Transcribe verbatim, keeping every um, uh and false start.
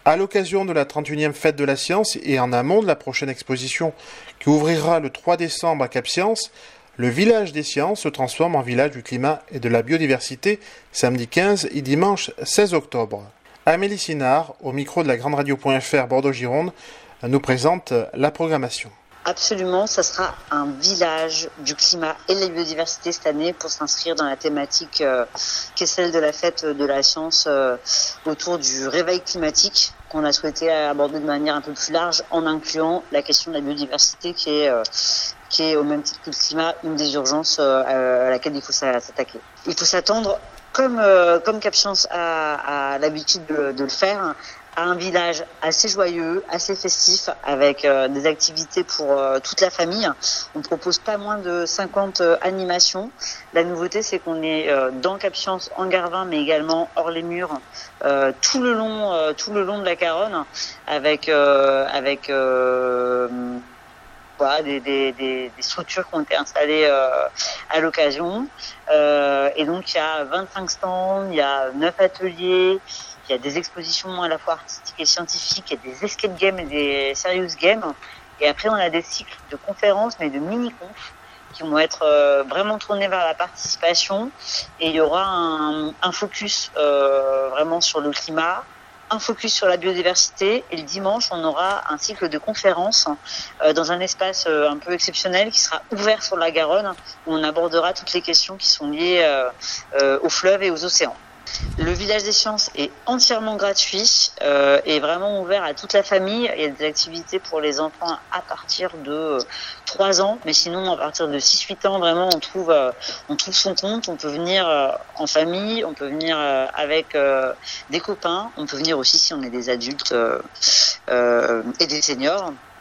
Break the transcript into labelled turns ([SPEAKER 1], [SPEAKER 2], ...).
[SPEAKER 1] À l'occasion de la trente et unième Fête de la Science et en amont de la prochaine exposition qui ouvrira le trois décembre à Cap Science, le village des sciences se transforme en village du climat et de la biodiversité samedi quinze et dimanche seize octobre. Amélie Sinard, au micro de la grande radio point f r Bordeaux-Gironde, nous présente la programmation.
[SPEAKER 2] Absolument, ça sera un village du climat et de la biodiversité cette année pour s'inscrire dans la thématique euh, qui est celle de la fête de la science euh, autour du réveil climatique qu'on a souhaité aborder de manière un peu plus large en incluant la question de la biodiversité qui est, euh, qui est au même titre que le climat une des urgences euh, à laquelle il faut s'attaquer. Il faut s'attendre, comme, euh, comme Cap Science a, a l'habitude de, de le faire, à un village assez joyeux, assez festif, avec euh, des activités pour euh, toute la famille. On propose pas moins de cinquante euh, animations. La nouveauté, c'est qu'on est euh, dans Cap Science, en Garvin, mais également hors les murs, euh, tout le long, euh, tout le long de la Caronne, avec euh, avec euh, voilà, des, des, des, des structures qui ont été installées euh, à l'occasion. Euh, et donc, il y a vingt-cinq stands, il y a neuf ateliers. Il y a des expositions à la fois artistiques et scientifiques, il y a des escape games et des serious games. Et après, on a des cycles de conférences, mais de mini-confs, qui vont être euh, vraiment tournés vers la participation. Et il y aura un, un focus euh, vraiment sur le climat, un focus sur la biodiversité. Et le dimanche, on aura un cycle de conférences euh, dans un espace euh, un peu exceptionnel qui sera ouvert sur la Garonne, où on abordera toutes les questions qui sont liées euh, euh, aux fleuves et aux océans. Le village des sciences est entièrement gratuit euh, et vraiment ouvert à toute la famille. Il y a des activités pour les enfants à partir de euh, trois ans, mais sinon à partir de six huit ans, vraiment on trouve, euh, on trouve son compte. On peut venir euh, en famille, on peut venir euh, avec euh, des copains, on peut venir aussi si on est des adultes euh, euh, et des seniors.